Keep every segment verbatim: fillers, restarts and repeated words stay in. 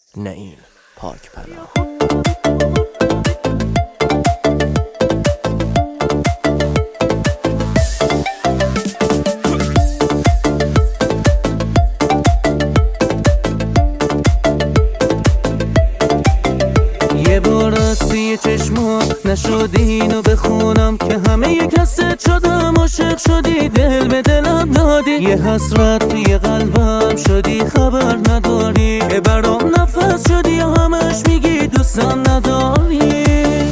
نه این پاک پناه. یه بار راستی چشمات نشدی اینو بخونم که همه یک کست شدم، عاشق شدی دل به دلم دادی، یه حسرت توی قلبم شدی خبر نداری، یه برام نفس شدی و همش میگی دوستم نداری.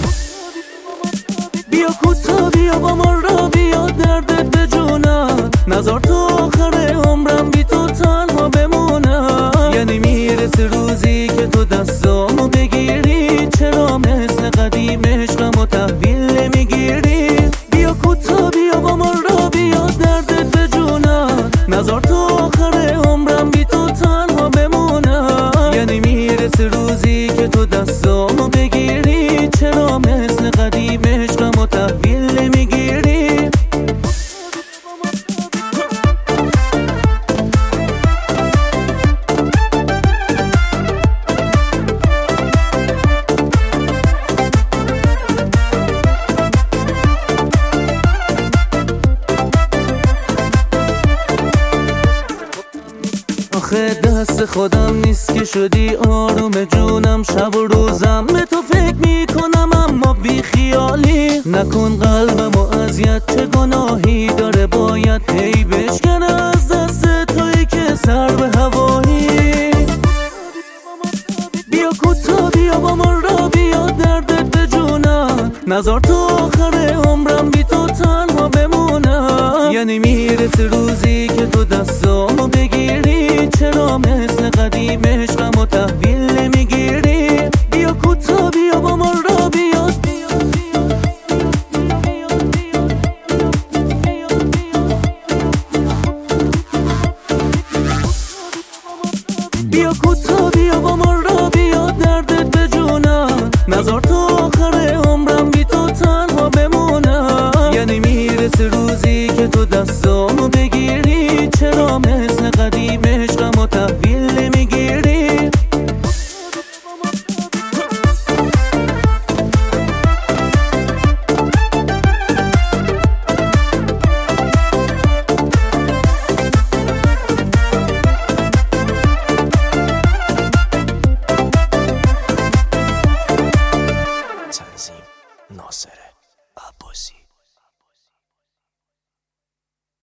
بیا کوتا بیا با ما را بیا دردت به جونم، نذار تو آخر عمرم بی تو تنها بمونم. یعنی میرسه روزی که تو دستامو بگیری، چرا مثل قدیم عشقمو تحویل نمیگیری؟ بیا کوتا بیا با ما را بیا دردت به جونم، نذار تو آخر عمرم بی تو تنها بمونم. یعنی میرسه روزی که تو دستامو بگیری، چرا مثل قدیم عشقمو تحویل نمیگیری؟ آخه دست خودم نیست که شدی آروم جونم، شب و روزم به تو فکر میکنم اما بی خیالی. نکن قلبم و اذیت، چه گناهی داره باید هی بشکنه از دست تویی که سر به هوایی. بیا کوتا بیا با ما را بیا دردت به جونم، نذار تو آخر عمرم بی تو تنها بمونم. یعنی میرسه روزی که تو دستامو بگیری، چرا مثل قدیم عشقمو تحویل نمیگیری؟ بیا کوتا بیا با ما را بیا بیا کوتا بیا با ما را بیا دردت به جونم، نذار تو آخر عمرم بی تو تنها بمونم. یعنی میرسه روزی که تو دستامو بگیری، چرا مثل قدیم